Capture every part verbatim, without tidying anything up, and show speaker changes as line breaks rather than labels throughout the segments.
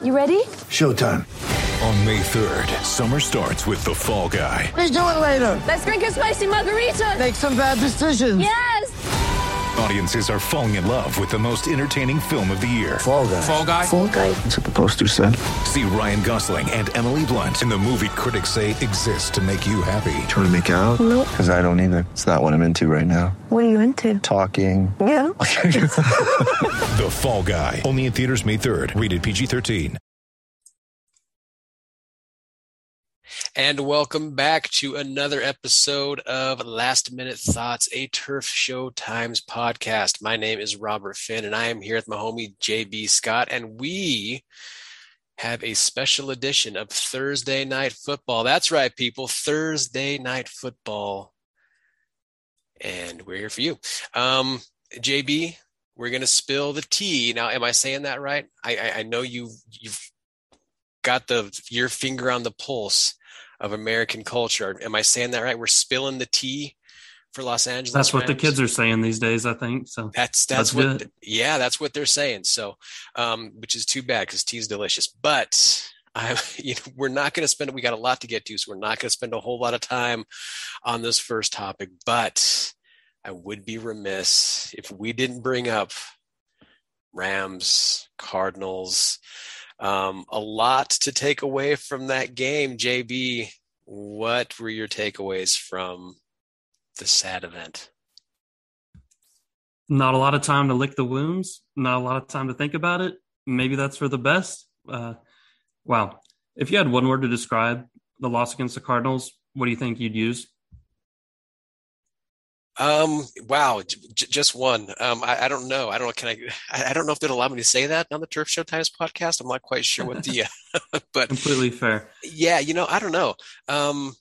You ready?
Showtime.
On May third, summer starts with The Fall Guy.
Let's do it later.
Let's drink a spicy margarita.
Make some bad decisions.
Yes!
Audiences are falling in love with the most entertaining film of the year.
Fall Guy.
Fall Guy?
Fall Guy.
That's what the poster said.
See Ryan Gosling and Emily Blunt in the movie critics say exists to make you happy.
Trying to make it out?
Nope.
Because I don't either. It's not what I'm into right now.
What are you into?
Talking.
Yeah.
The Fall Guy. Only in theaters May third. Rated P G thirteen.
And welcome back to another episode of Last Minute Thoughts, a Turf Show Times podcast. My name is Robert Finn, and I am here with my homie J B Scott, and we have a special edition of Thursday Night Football. That's right, people, Thursday Night Football, and we're here for you. Um, J B, we're going to spill the tea. Now, am I saying that right? I, I, I know you, you've got the your finger on the pulse of American culture. Am I saying that right? We're spilling the tea for Los Angeles.
That's what
Rams?
the kids are saying these days, I think. So
that's that's,
that's
what
good.
Yeah, that's what they're saying. So um which is too bad because tea is delicious. But I you know we're not going to spend we got a lot to get to, so we're not going to spend a whole lot of time on this first topic, but I would be remiss if we didn't bring up Rams, Cardinals. Um, a lot to take away from that game. J B, what were your takeaways from the sad event?
Not a lot of time to lick the wounds. Not a lot of time to think about it. Maybe that's for the best. Uh, wow. If you had one word to describe the loss against the Cardinals, what do you think you'd use?
Um, wow. J- just one. Um, I, I don't know. I don't know. Can I, I, I don't know if they'd allow me to say that on the Turf Show Times podcast. I'm not quite sure what the, uh, but
completely fair.
Yeah. You know, I don't know. Um,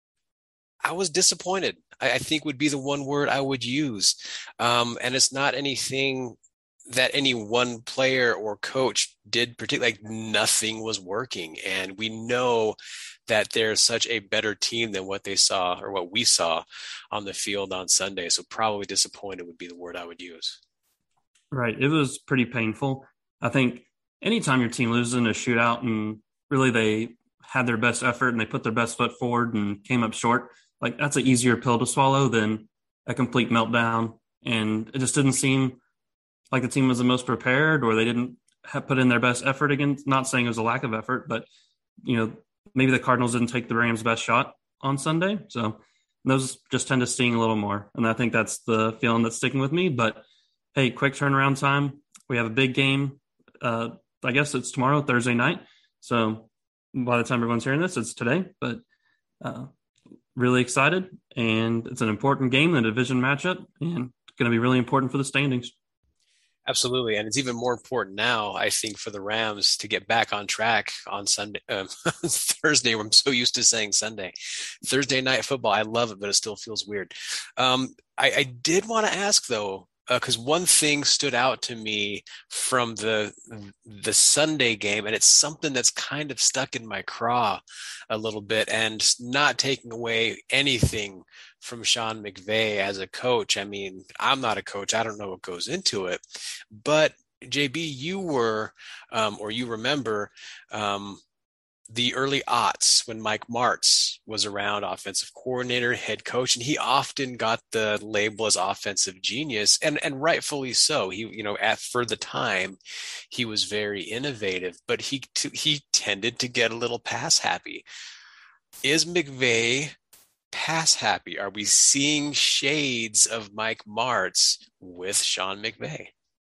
I was disappointed. I, I think would be the one word I would use. Um, and it's not anything that any one player or coach did particularly, like nothing was working. And we know that they're such a better team than what they saw or what we saw on the field on Sunday. So probably disappointed would be the word I would use.
Right. It was pretty painful. I think anytime your team loses in a shootout and really they had their best effort and they put their best foot forward and came up short, like that's an easier pill to swallow than a complete meltdown. And it just didn't seem like the team was the most prepared, or they didn't have put in their best effort against, not saying it was a lack of effort, but you know, maybe the Cardinals didn't take the Rams' best shot on Sunday. So those just tend to sting a little more. And I think that's the feeling that's sticking with me. But hey, quick turnaround time. We have a big game. Uh, I guess it's tomorrow, Thursday night. So by the time everyone's hearing this, it's today. But uh, really excited. And it's an important game, a division matchup, and it's going to be really important for the standings.
Absolutely. And it's even more important now, I think, for the Rams to get back on track on Sunday, um, Thursday. I'm so used to saying Sunday. Thursday night football. I love it, but it still feels weird. Um, I, I did want to ask, though, because uh, one thing stood out to me from the the Sunday game, and it's something that's kind of stuck in my craw a little bit, and not taking away anything from Sean McVay as a coach. I mean, I'm not a coach. I don't know what goes into it. But, J B, you were, um, or you remember, um, the early aughts when Mike Martz was around, offensive coordinator, head coach, and he often got the label as offensive genius, and and rightfully so. He, you know, at for the time, he was very innovative, but he t- he tended to get a little pass happy. Is McVay pass happy? Are we seeing shades of Mike Martz with Sean McVay?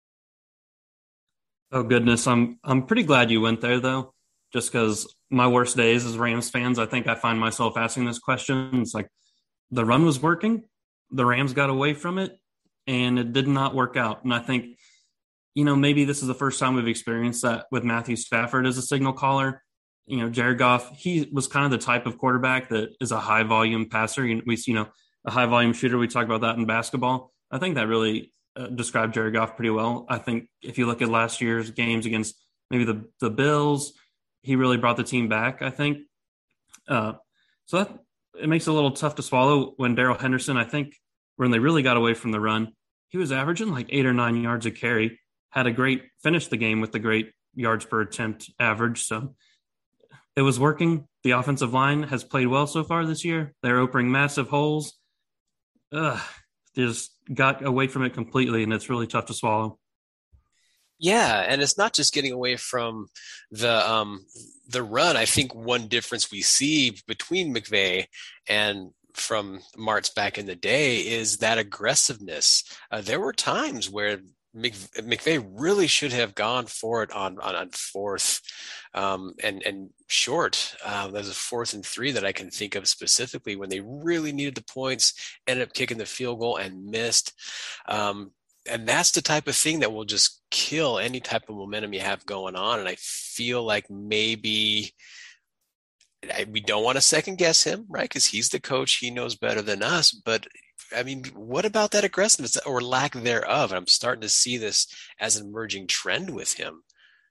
Oh goodness, I'm I'm pretty glad you went there though, just because my worst days as Rams fans, I think I find myself asking this question. It's like the run was working, the Rams got away from it, and it did not work out. And I think, you know, maybe this is the first time we've experienced that with Matthew Stafford as a signal caller. You know, Jared Goff, he was kind of the type of quarterback that is a high volume passer. We, you know, a high volume shooter. We talk about that in basketball. I think that really uh, described Jared Goff pretty well. I think if you look at last year's games against maybe the, the Bills, he really brought the team back, I think. Uh, so that, it makes it a little tough to swallow when Darrell Henderson, I think, when they really got away from the run, he was averaging like eight or nine yards a carry, had a great finish the game with the great yards per attempt average. So it was working. The offensive line has played well so far this year. They're opening massive holes. Ugh, just got away from it completely, and it's really tough to swallow.
Yeah, and it's not just getting away from the um, the run. I think one difference we see between McVay and from Martz back in the day is that aggressiveness. Uh, there were times where McVay really should have gone for it on on, on fourth um, and and short. Uh, there's a fourth and three that I can think of specifically when they really needed the points, ended up kicking the field goal and missed. Um, and that's the type of thing that will just kill any type of momentum you have going on. And I feel like maybe I, we don't want to second guess him, right? Because he's the coach. He knows better than us. But I mean, what about that aggressiveness or lack thereof? I'm starting to see this as an emerging trend with him.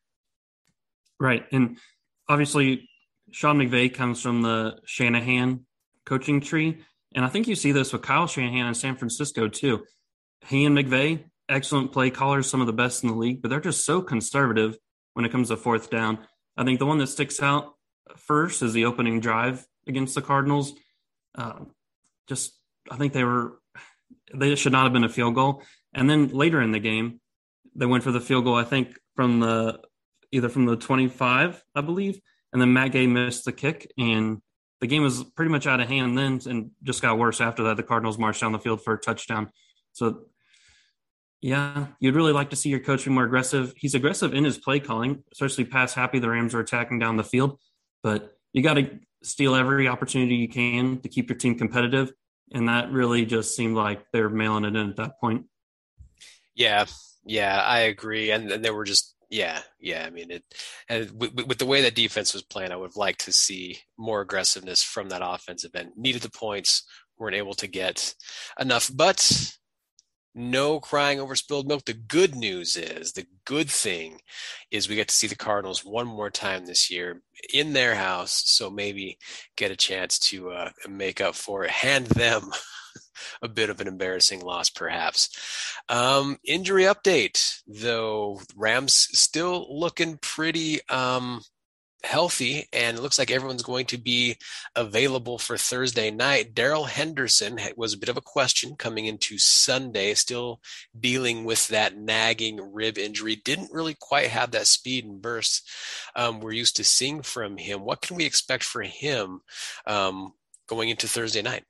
Right. And obviously, Sean McVay comes from the Shanahan coaching tree. And I think you see this with Kyle Shanahan in San Francisco, too. He and McVay, excellent play callers, some of the best in the league, but they're just so conservative when it comes to fourth down. I think the one that sticks out first is the opening drive against the Cardinals. Uh, just, I think they were, they should not have been a field goal. And then later in the game, they went for the field goal, I think, from the, either from the twenty-five, I believe. And then Matt Gay missed the kick, and the game was pretty much out of hand then and just got worse after that. The Cardinals marched down the field for a touchdown. So, yeah, you'd really like to see your coach be more aggressive. He's aggressive in his play calling, especially pass happy. The Rams are attacking down the field, but you got to steal every opportunity you can to keep your team competitive. And that really just seemed like they were mailing it in at that point.
Yeah, yeah, I agree. And, and they were just, yeah, yeah. I mean, it and with, with the way that defense was playing, I would have liked to see more aggressiveness from that offensive end. Needed the points, weren't able to get enough, but no crying over spilled milk. The good news is, the good thing is we get to see the Cardinals one more time this year in their house. So maybe get a chance to uh, make up for it, hand them a bit of an embarrassing loss, perhaps. Um, injury update, though, Rams still looking pretty um, healthy, and it looks like everyone's going to be available for Thursday night. Darrell Henderson was a bit of a question coming into Sunday, still dealing with that nagging rib injury. Didn't really quite have that speed and burst um, we're used to seeing from him. What can we expect for him um, going into Thursday night?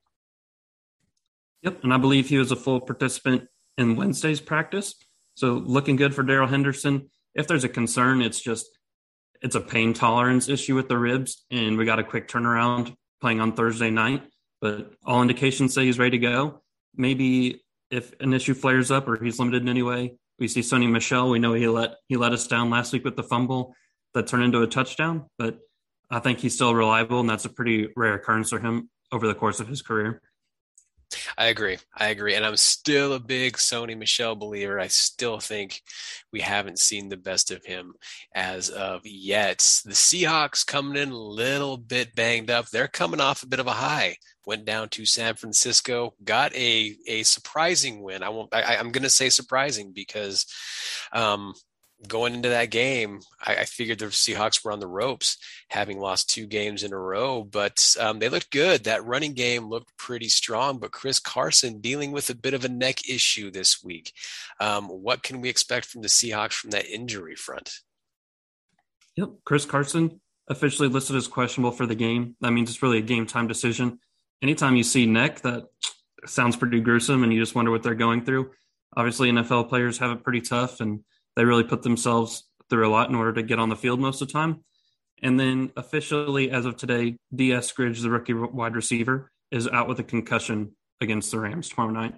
Yep, and I believe he was a full participant in Wednesday's practice. So looking good for Darrell Henderson. If there's a concern, it's just it's a pain tolerance issue with the ribs, and we got a quick turnaround playing on Thursday night. But all indications say he's ready to go. Maybe if an issue flares up or he's limited in any way, we see Sony Michel. We know he let he let us down last week with the fumble that turned into a touchdown. But I think he's still reliable, and that's a pretty rare occurrence for him over the course of his career.
I agree. I agree. And I'm still a big Sony Michel believer. I still think we haven't seen the best of him as of yet. The Seahawks coming in a little bit banged up. They're coming off a bit of a high. Went down to San Francisco, got a a surprising win. I won't. I, I'm going to say surprising because um, going into that game, I, I figured the Seahawks were on the ropes, having lost two games in a row, but um, they looked good. That running game looked pretty strong, but Chris Carson dealing with a bit of a neck issue this week. Um, what can we expect from the Seahawks from that injury front?
Yep, Chris Carson officially listed as questionable for the game. That means it's really a game time decision. Anytime you see neck, that sounds pretty gruesome, and you just wonder what they're going through. Obviously, N F L players have it pretty tough, and they really put themselves through a lot in order to get on the field most of the time. And then officially, as of today, D S Scridge, the rookie wide receiver, is out with a concussion against the Rams tomorrow night.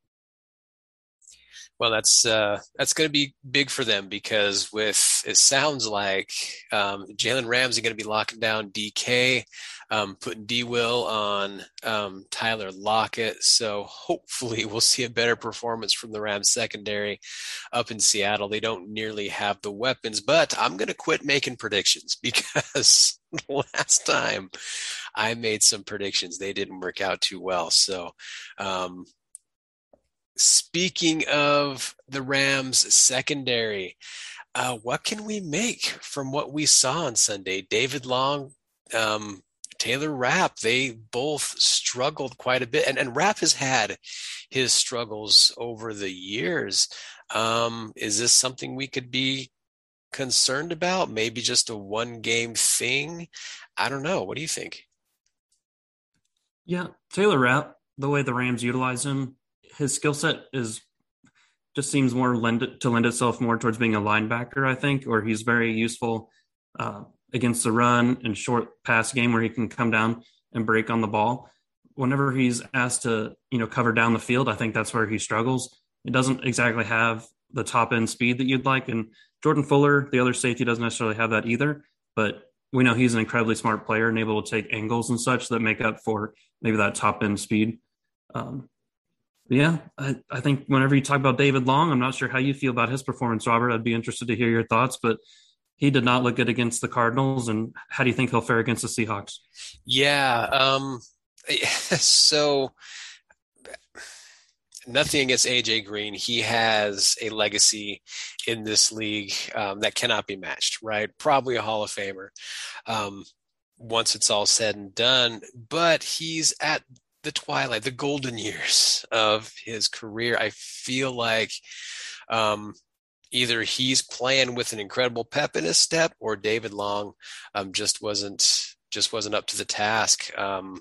Well, that's uh, that's going to be big for them because with it sounds like um, Jalen Ramsey going to be locking down D K, um, putting D Will on um, Tyler Lockett. So hopefully we'll see a better performance from the Rams secondary up in Seattle. They don't nearly have the weapons, but I'm going to quit making predictions because last time I made some predictions, they didn't work out too well. So. Um, Speaking of the Rams secondary, uh, what can we make from what we saw on Sunday? David Long, um, Taylor Rapp, they both struggled quite a bit. And, and Rapp has had his struggles over the years. Um, is this something we could be concerned about? Maybe just a one game thing? I don't know. What do you think?
Yeah, Taylor Rapp, the way the Rams utilize him, his skill set is just seems more lend to lend itself more towards being a linebacker, I think, or he's very useful uh, against the run and short pass game where he can come down and break on the ball. Whenever he's asked to, you know, cover down the field, I think that's where he struggles. He doesn't exactly have the top end speed that you'd like. And Jordan Fuller, the other safety, doesn't necessarily have that either, but we know he's an incredibly smart player and able to take angles and such that make up for maybe that top end speed. Um, yeah, I, I think whenever you talk about David Long, I'm not sure how you feel about his performance, Robert. I'd be interested to hear your thoughts, but he did not look good against the Cardinals. And how do you think he'll fare against the Seahawks?
Yeah. Um, so nothing against A J Green. He has a legacy in this league um, that cannot be matched, right? Probably a Hall of Famer um, once it's all said and done, but he's at the twilight, the golden years of his career. I feel like um, either he's playing with an incredible pep in his step, or David Long um, just wasn't just wasn't up to the task. Um,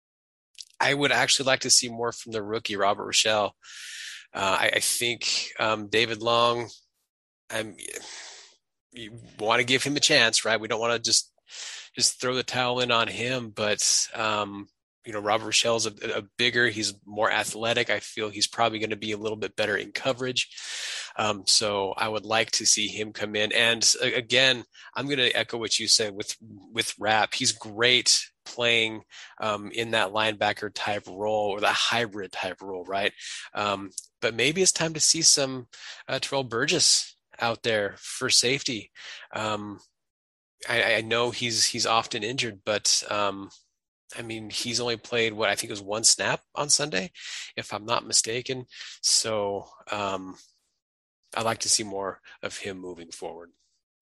I would actually like to see more from the rookie, Robert Rochelle. Uh, I, I think um, David Long, I'm, you want to give him a chance, right? We don't want to just just throw the towel in on him, but um, you know, Robert Rochelle's a, a bigger, he's more athletic. I feel he's probably going to be a little bit better in coverage. Um, so I would like to see him come in. And uh, again, I'm going to echo what you said with, with Rapp. He's great playing um, in that linebacker type role, or the hybrid type role, right? Um, but maybe it's time to see some uh, Terrell Burgess out there for safety. Um, I, I know he's he's often injured, but um, I mean, he's only played what I think was one snap on Sunday, if I'm not mistaken. So um, I'd like to see more of him moving forward.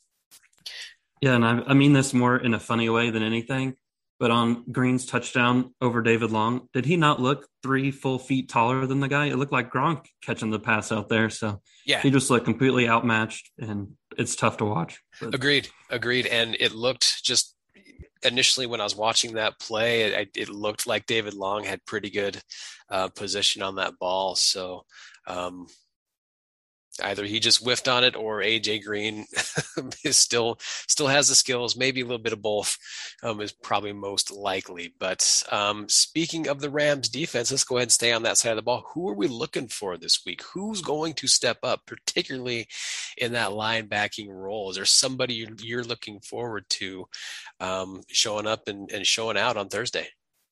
Yeah, and I, I mean this more in a funny way than anything, but on Green's touchdown over David Long, did he not look three full feet taller than the guy? It looked like Gronk catching the pass out there. So
yeah,
he just looked completely outmatched, and it's tough to watch. But.
Agreed, agreed. And it looked just initially when I was watching that play, it, it looked like David Long had pretty good uh, position on that ball. So um, either he just whiffed on it, or A J Green is still still has the skills. Maybe a little bit of both um, is probably most likely. But um, speaking of the Rams defense, let's go ahead and stay on that side of the ball. Who are we looking for this week? Who's going to step up, particularly in that linebacking role? Is there somebody you're, you're looking forward to um, showing up and, and showing out on Thursday?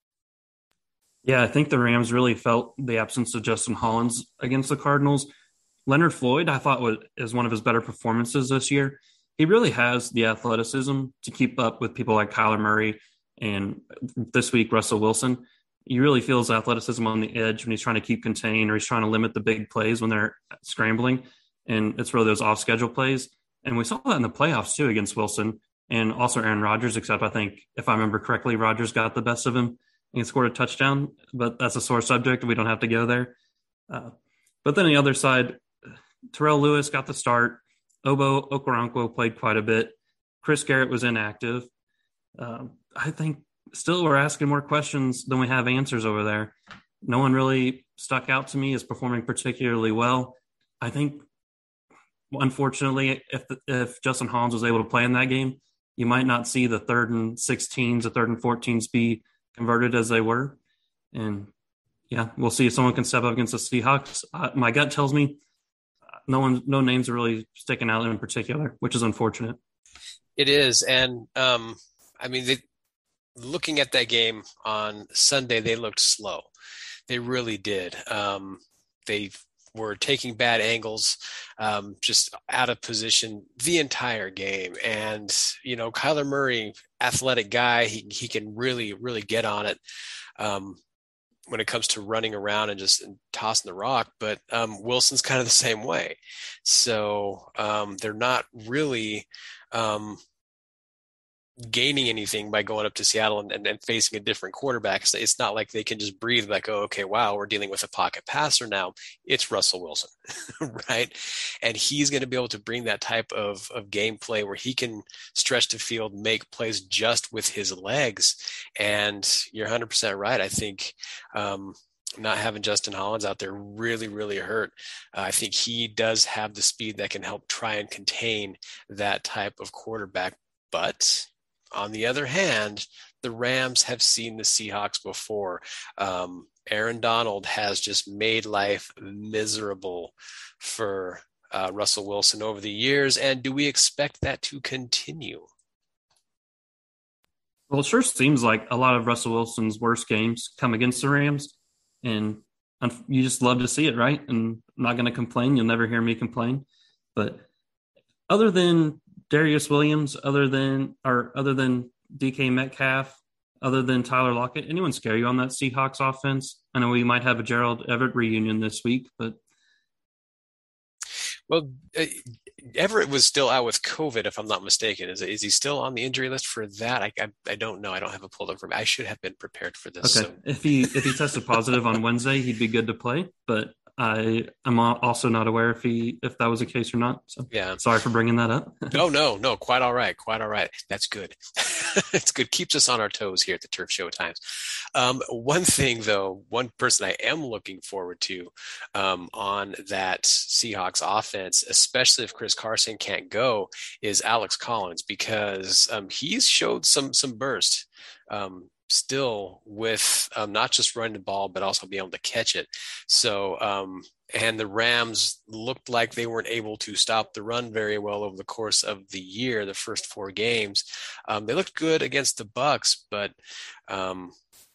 Yeah, I think the Rams really felt the absence of Justin Hollins against the Cardinals. Leonard Floyd, I thought, was is one of his better performances this year. He really has the athleticism to keep up with people like Kyler Murray and this week Russell Wilson. He really feels athleticism on the edge when he's trying to keep contained, or he's trying to limit the big plays when they're scrambling. And it's really those off-schedule plays. And we saw that in the playoffs too against Wilson and also Aaron Rodgers, except I think, if I remember correctly, Rodgers got the best of him and scored a touchdown. But that's a sore subject. We don't have to go there. Uh, but then on the other side, Terrell Lewis got the start. Obo Okoronkwo played quite a bit. Chris Garrett was inactive. Um, I think still we're asking more questions than we have answers over there. No one really stuck out to me as performing particularly well. I think, unfortunately, if if Justin Hollins was able to play in that game, you might not see the third and sixteens, the third and fourteens be converted as they were. And, yeah, we'll see if someone can step up against the Seahawks. Uh, my gut tells me No one, no names are really sticking out in particular, which is unfortunate.
It is. And, um, I mean, they, looking at that game on Sunday, they looked slow. They really did. Um, they were taking bad angles, um, just out of position the entire game. And, you know, Kyler Murray, athletic guy, he, he can really, really get on it. Um, when it comes to running around and just tossing the rock, but um, Wilson's kind of the same way. So um, they're not really um, gaining anything by going up to Seattle and, and, and facing a different quarterback. It's, it's not like they can just breathe like, oh, okay, wow, we're dealing with a pocket passer now. It's Russell Wilson, right? And he's going to be able to bring that type of, of gameplay where he can stretch the field, make plays just with his legs. And you're one hundred percent right. I think um, not having Justin Hollins out there really, really hurt. Uh, I think he does have the speed that can help try and contain that type of quarterback. But on the other hand, the Rams have seen the Seahawks before. Um, Aaron Donald has just made life miserable for uh, Russell Wilson over the years. And do we expect that to continue?
Well, it sure seems like a lot of Russell Wilson's worst games come against the Rams. And you just love to see it, right? And I'm not going to complain. You'll never hear me complain. But other than Darius Williams, other than or other than D K Metcalf, other than Tyler Lockett, anyone scare you on that Seahawks offense? I know we might have a Gerald Everett reunion this week, but
well, uh, Everett was still out with COVID, if I'm not mistaken. Is is he still on the injury list for that? I I, I don't know. I don't have a pulled up for me. I should have been prepared for this.
Okay,
so.
if he if he tested positive on Wednesday, he'd be good to play, but I am also not aware if he if that was the case or not. So
yeah,
sorry for bringing that up.
no, no, no, quite all right, quite all right. That's good. It's good. Keeps us on our toes here at the Turf Show at times. Um, one thing though, one person I am looking forward to um, on that Seahawks offense, especially if Chris Carson can't go, is Alex Collins, because um, he's showed some some burst. Um, still with um, not just running the ball, but also being able to catch it. So, um, and the Rams looked like they weren't able to stop the run very well over the course of the year, the first four games. Um, they looked good against the Bucks, but um,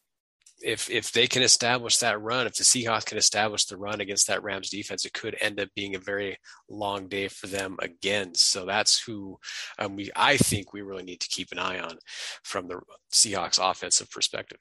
if if they can establish that run, if the Seahawks can establish the run against that Rams defense, it could end up being a very long day for them again. So that's who um, we I think we really need to keep an eye on from the Seahawks offensive perspective.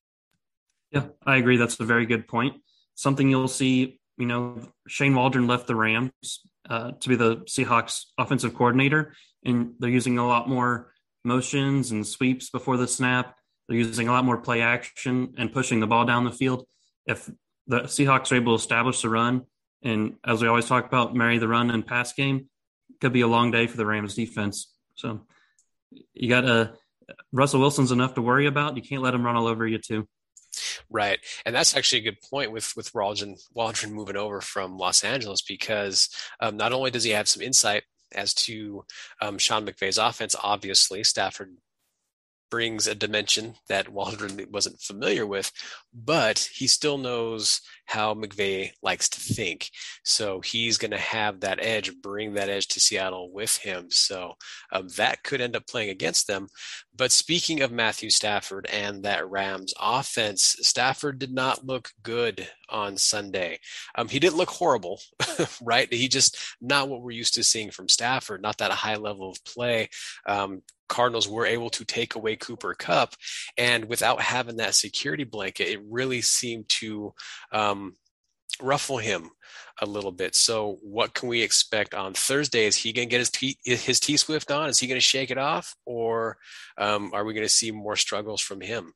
Yeah, I agree. That's a very good point. Something you'll see, you know, Shane Waldron left the Rams uh, to be the Seahawks offensive coordinator, and they're using a lot more motions and sweeps before the snap. They're using a lot more play action and pushing the ball down the field. If the Seahawks are able to establish the run, and as we always talk about, marry the run and pass game, it could be a long day for the Rams defense. So you got a Russell Wilson's enough to worry about. You can't let him run all over you too.
Right. And that's actually a good point with, with Waldron, Waldron moving over from Los Angeles, because um, not only does he have some insight as to um, Sean McVay's offense, obviously Stafford brings a dimension that Waldron wasn't familiar with, but he still knows how McVay likes to think. So he's going to have that edge, bring that edge to Seattle with him. So um, that could end up playing against them. But speaking of Matthew Stafford and that Rams offense, Stafford did not look good on Sunday. Um, he didn't look horrible, right? He just not what we're used to seeing from Stafford, not that high level of play. Um, Cardinals were able to take away Cooper Kupp, and without having that security blanket, it really seemed to um, ruffle him a little bit. So what can we expect on Thursday? Is he going to get his T, his T-Swift on? Is he going to shake it off, or um, are we going to see more struggles from him?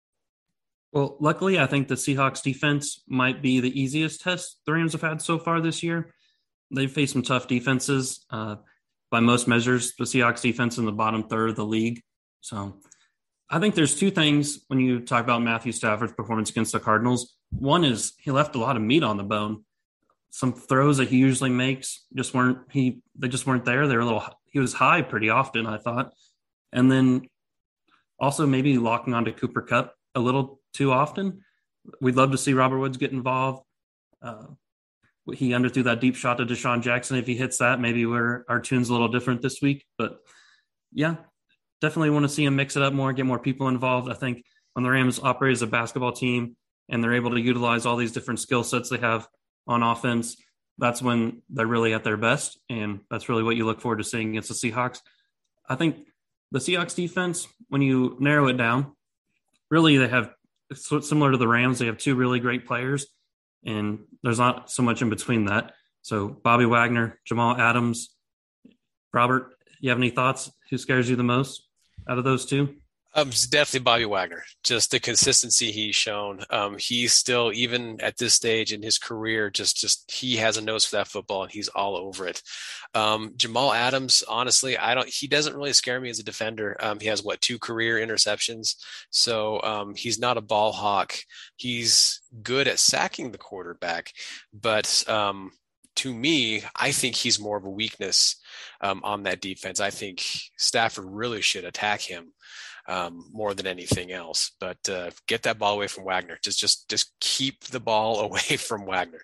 Well, luckily, I think the Seahawks defense might be the easiest test the Rams have had so far this year. They've faced some tough defenses. Uh, By most measures, the Seahawks defense in the bottom third of the league. So I think there's two things when you talk about Matthew Stafford's performance against the Cardinals. One is he left a lot of meat on the bone. Some throws that he usually makes just weren't he they just weren't there. They were a little he was high pretty often, I thought. And then also maybe locking onto Cooper Kupp a little too often. We'd love to see Robert Woods get involved. Uh, He underthrew that deep shot to Deshaun Jackson. If he hits that, maybe we're, our tune's a little different this week. But, yeah, definitely want to see him mix it up more, get more people involved. I think when the Rams operate as a basketball team and they're able to utilize all these different skill sets they have on offense, that's when they're really at their best, and that's really what you look forward to seeing against the Seahawks. I think the Seahawks defense, when you narrow it down, really they have similar to the Rams, they have two really great players, and there's not so much in between that. So Bobby Wagner, Jamal Adams, Robert, you have any thoughts? Who scares you the most out of those two?
Um, it's definitely Bobby Wagner. Just the consistency he's shown. Um, he's still, even at this stage in his career, just just he has a nose for that football and he's all over it. Um, Jamal Adams, honestly, I don't. He doesn't really scare me as a defender. Um, he has what two career interceptions, so um, he's not a ball hawk. He's good at sacking the quarterback, but um, to me, I think he's more of a weakness um, on that defense. I think Stafford really should attack him. Um, more than anything else, but uh, get that ball away from Wagner. Just, just, just keep the ball away from Wagner.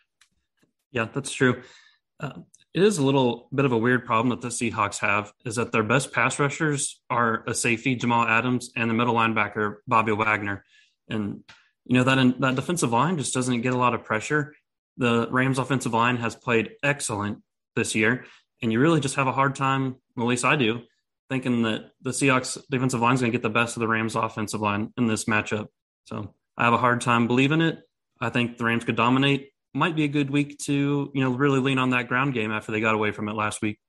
Yeah, that's true. Uh, it is a little bit of a weird problem that the Seahawks have is that their best pass rushers are a safety, Jamal Adams, and the middle linebacker, Bobby Wagner. And, you know, that, that defensive line just doesn't get a lot of pressure. The Rams offensive line has played excellent this year, and you really just have a hard time, well, at least I do, thinking that the Seahawks defensive line is going to get the best of the Rams offensive line in this matchup. So I have a hard time believing it. I think the Rams could dominate. Might be a good week to, you know, really lean on that ground game after they got away from it last week.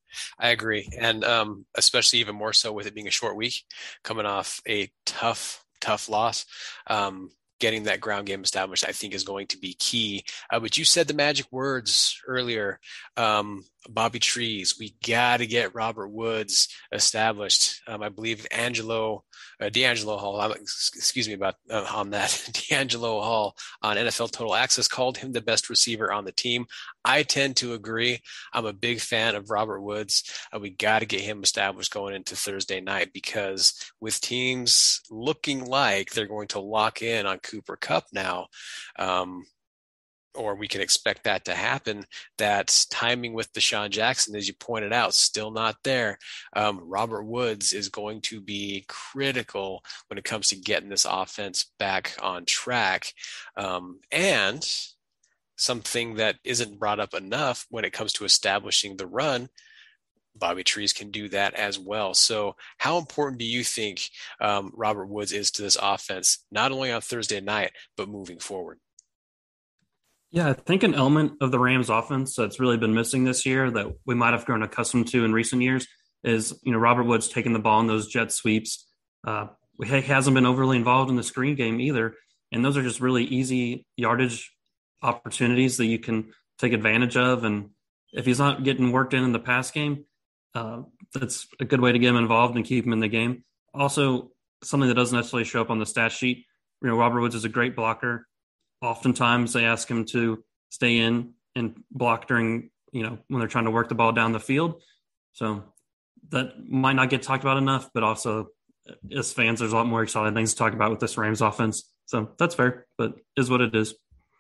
I agree. And um, especially even more so with it being a short week, coming off a tough, tough loss. Um, getting that ground game established, I think, is going to be key. Uh, but you said the magic words earlier, um, Bobby Trees. We got to get Robert Woods established. Um, I believe Angelo, uh, D'Angelo Hall, I'm, excuse me about uh, on that, D'Angelo Hall on N F L Total Access called him the best receiver on the team. I tend to agree. I'm a big fan of Robert Woods. Uh, we got to get him established going into Thursday night, because with teams looking like they're going to lock in on Cooper Kupp now, um, or we can expect that to happen, that timing with Deshaun Jackson, as you pointed out, still not there. Um, Robert Woods is going to be critical when it comes to getting this offense back on track. Um, and something that isn't brought up enough when it comes to establishing the run, Bobby Trees can do that as well. So how important do you think um, Robert Woods is to this offense, not only on Thursday night, but moving forward?
Yeah, I think an element of the Rams offense that's really been missing this year that we might have grown accustomed to in recent years is, you know, Robert Woods taking the ball in those jet sweeps. Uh, he hasn't been overly involved in the screen game either. And those are just really easy yardage opportunities that you can take advantage of. And if he's not getting worked in in the pass game, uh, that's a good way to get him involved and keep him in the game. Also, something that doesn't necessarily show up on the stat sheet, you know, Robert Woods is a great blocker. Oftentimes they ask him to stay in and block during, you know, when they're trying to work the ball down the field. So that might not get talked about enough, but also as fans, there's a lot more exciting things to talk about with this Rams offense. So that's fair, but is what it is.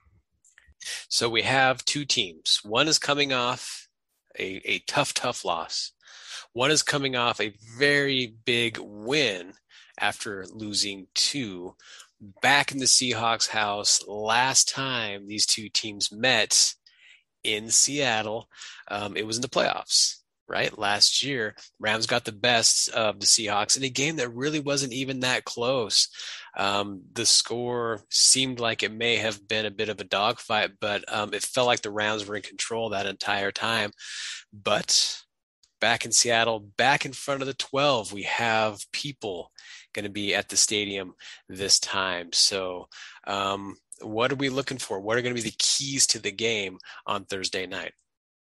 So we have two teams. One is coming off a, a tough, tough loss. One is coming off a very big win after losing two. Back in the Seahawks house, last time these two teams met in Seattle, um, it was in the playoffs, right? Last year, Rams got the best of the Seahawks in a game that really wasn't even that close. Um, the score seemed like it may have been a bit of a dogfight, but um, it felt like the Rams were in control that entire time. But back in Seattle, back in front of the twelve, we have people going to be at the stadium this time. So um, what are we looking for? What are going to be the keys to the game on Thursday night?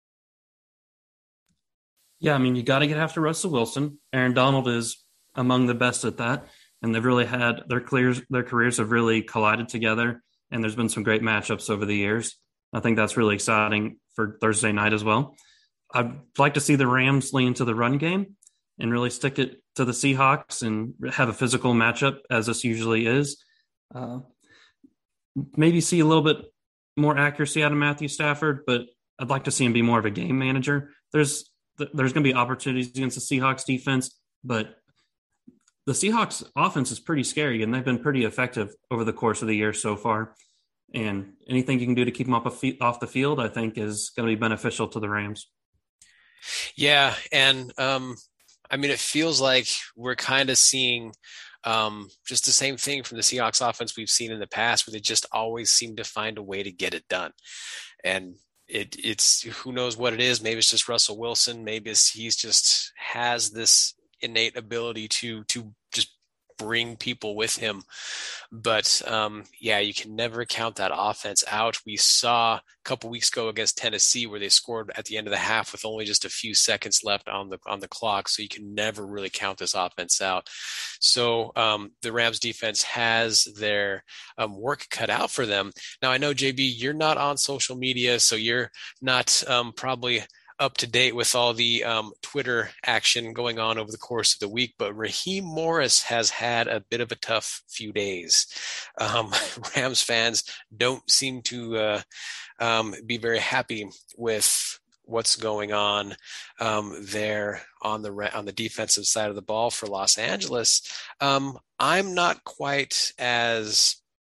Yeah, I mean, you got to get after Russell Wilson. Aaron Donald is among the best at that. And they've really had their careers, their careers have really collided together. And there's been some great matchups over the years. I think that's really exciting for Thursday night as well. I'd like to see the Rams lean into the run game and really stick it to the Seahawks and have a physical matchup, as this usually is. Uh, maybe see a little bit more accuracy out of Matthew Stafford, but I'd like to see him be more of a game manager. There's there's going to be opportunities against the Seahawks defense, but the Seahawks offense is pretty scary, and they've been pretty effective over the course of the year so far. And anything you can do to keep them off, off the field, I think, is going to be beneficial to the Rams.
Yeah, and um, I mean, it feels like we're kind of seeing um, just the same thing from the Seahawks offense we've seen in the past, where they just always seem to find a way to get it done. And it, it's who knows what it is. Maybe it's just Russell Wilson. Maybe it's, he's just has this innate ability to to just bring people with him. But um, yeah, you can never count that offense out. We saw a couple weeks ago against Tennessee where they scored at the end of the half with only just a few seconds left on the on the clock. So you can never really count this offense out. So um, the Rams defense has their um, work cut out for them. Now, I know, J B, you're not on social media, so you're not um, probably up to date with all the um, Twitter action going on over the course of the week, but Raheem Morris has had a bit of a tough few days. Um, Rams fans don't seem to uh, um, be very happy with what's going on um, there on the on the defensive side of the ball for Los Angeles. Um, I'm not quite as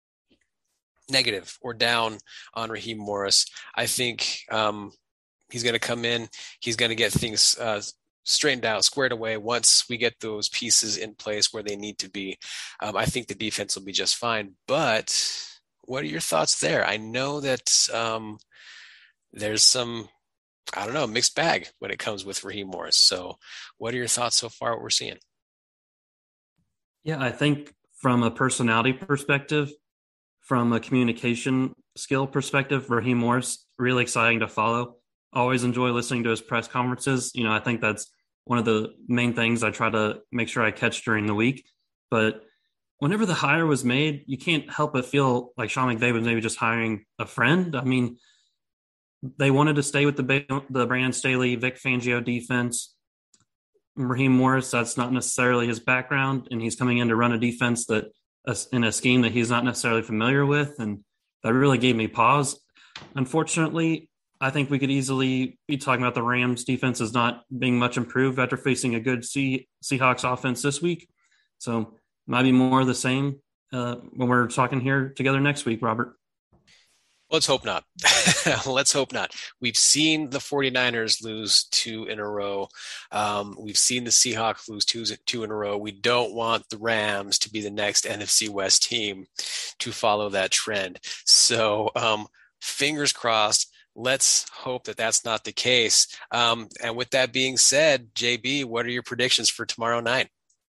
negative or down on Raheem Morris. I think um, he's going to come in. He's going to get things uh, straightened out, squared away once we get those pieces in place where they need to be. Um, I think the defense will be just fine. But what are your thoughts there? I know that um, there's some, I don't know, mixed bag when it comes with Raheem Morris. So what are your thoughts so far, what we're seeing?
Yeah, I think from a personality perspective, from a communication skill perspective, Raheem Morris, really exciting to follow. Always enjoy listening to his press conferences. You know, I think that's one of the main things I try to make sure I catch during the week. But whenever the hire was made, you can't help but feel like Sean McVay was maybe just hiring a friend. I mean, they wanted to stay with the the Brandon Staley, Vic Fangio defense. Raheem Morris, that's not necessarily his background, and he's coming in to run a defense that in a scheme that he's not necessarily familiar with, and that really gave me pause. Unfortunately, I think we could easily be talking about the Rams defense as not being much improved after facing a good C- Seahawks offense this week. So might be more of the same uh, when we're talking here together next week, Robert.
Let's hope not. Let's hope not. We've seen the 49ers lose two in a row. Um, we've seen the Seahawks lose two, two in a row. We don't want the Rams to be the next N F C West team to follow that trend. So um, fingers crossed. Let's hope that that's not the case. Um, and with that being said, J B, what are your predictions for tomorrow night?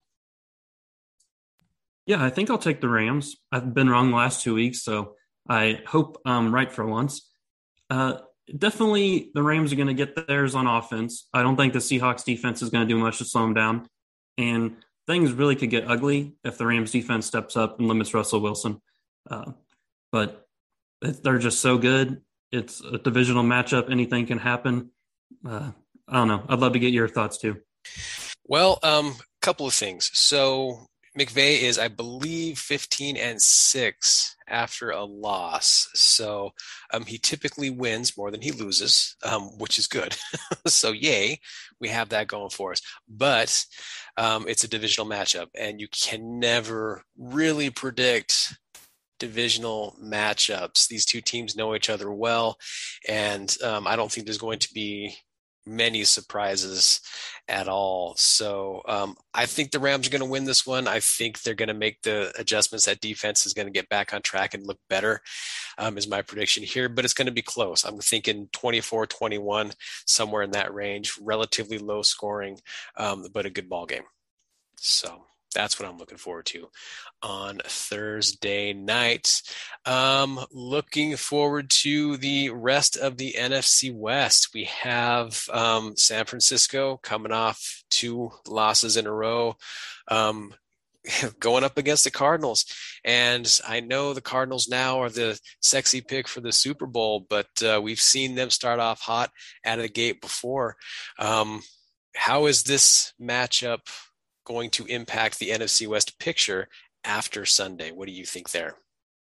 Yeah, I think I'll take the Rams. I've been wrong the last two weeks, so I hope I'm right for once. Uh, definitely the Rams are going to get theirs on offense. I don't think the Seahawks defense is going to do much to slow them down. And things really could get ugly if the Rams defense steps up and limits Russell Wilson. Uh, but they're just so good. It's a divisional matchup. Anything can happen. Uh, I don't know. I'd love to get your thoughts too.
Well, um, a couple of things. So McVay is, I believe, fifteen and six after a loss. So um, he typically wins more than he loses, um, which is good. So yay, we have that going for us. But um, it's a divisional matchup, and you can never really predict divisional matchups. These two teams know each other well, and um, I don't think there's going to be many surprises at all. So um, I think the Rams are going to win this one. I think they're going to make the adjustments. That defense is going to get back on track and look better, um, is my prediction here, but it's going to be close. I'm thinking twenty-four twenty-one, somewhere in that range, relatively low scoring, um, but a good ball game. So that's what I'm looking forward to on Thursday night. Um, looking forward to the rest of the N F C West. We have um, San Francisco coming off two losses in a row, um, going up against the Cardinals. And I know the Cardinals now are the sexy pick for the Super Bowl, but uh, we've seen them start off hot out of the gate before. Um, how is this matchup going to impact the N F C West picture after Sunday? What do you think there?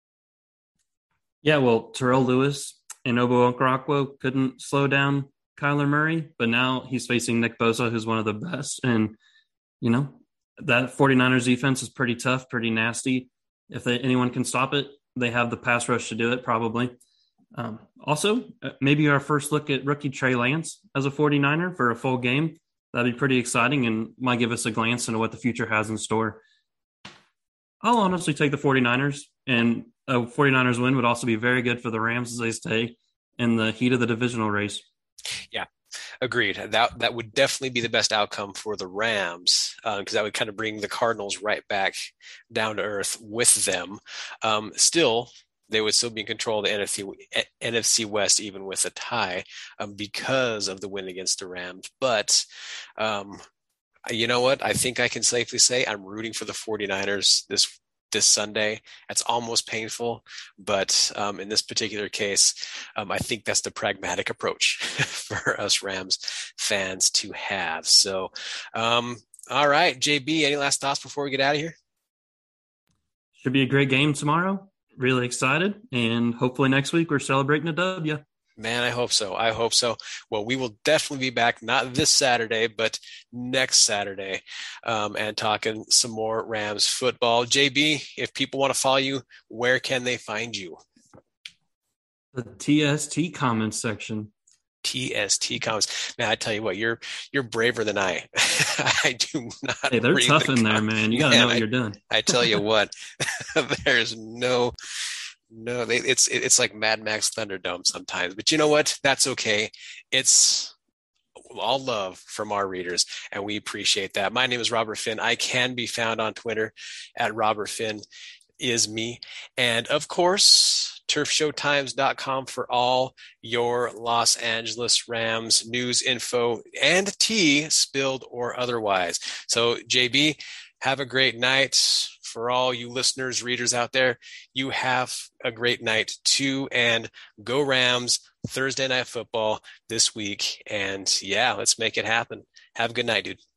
Yeah, well, Terrell Lewis and Obo Okoronkwo couldn't slow down Kyler Murray, but now he's facing Nick Bosa, who's one of the best. And, you know, that 49ers defense is pretty tough, pretty nasty. If they, anyone can stop it, they have the pass rush to do it, probably. Um, also, maybe our first look at rookie Trey Lance as a 49er for a full game. That'd be pretty exciting and might give us a glance into what the future has in store. I'll honestly take the 49ers, and a 49ers win would also be very good for the Rams as they stay in the heat of the divisional race.
Yeah, agreed. That that would definitely be the best outcome for the Rams, because uh, that would kind of bring the Cardinals right back down to earth with them. Um, still, they would still be in control of the N F C, N F C West, even with a tie, um, because of the win against the Rams. But um, you know what? I think I can safely say I'm rooting for the 49ers this this Sunday. That's almost painful, but um, in this particular case, um, I think that's the pragmatic approach for us Rams fans to have. So, um, all right, J B, any last thoughts before we get out of here?
Should be a great game tomorrow. Really excited, and hopefully next week we're celebrating a W.
Man, I hope so. I hope so. Well, we will definitely be back, not this Saturday, but next Saturday, um, and talking some more Rams football. J B, if people want to follow you, where can they find you?
The T S T comments section.
T S T comments. Man, I tell you what, you're you're braver than I. I do not.
Hey, they're
read
tough
the
in there,
com-
man. You got to know what
I,
you're doing.
I tell you what, there's no. No, they, it's it's like Mad Max Thunderdome sometimes, but you know what? That's okay. It's all love from our readers, and we appreciate that. My name is Robert Finn. I can be found on Twitter at Robert Finn is me, and of course, turf show times dot com for all your Los Angeles Rams news, info, and tea, spilled or otherwise. So, J B, have a great night. For all you listeners, readers out there, you have a great night too. And go Rams, Thursday Night Football this week. And yeah, let's make it happen. Have a good night, dude.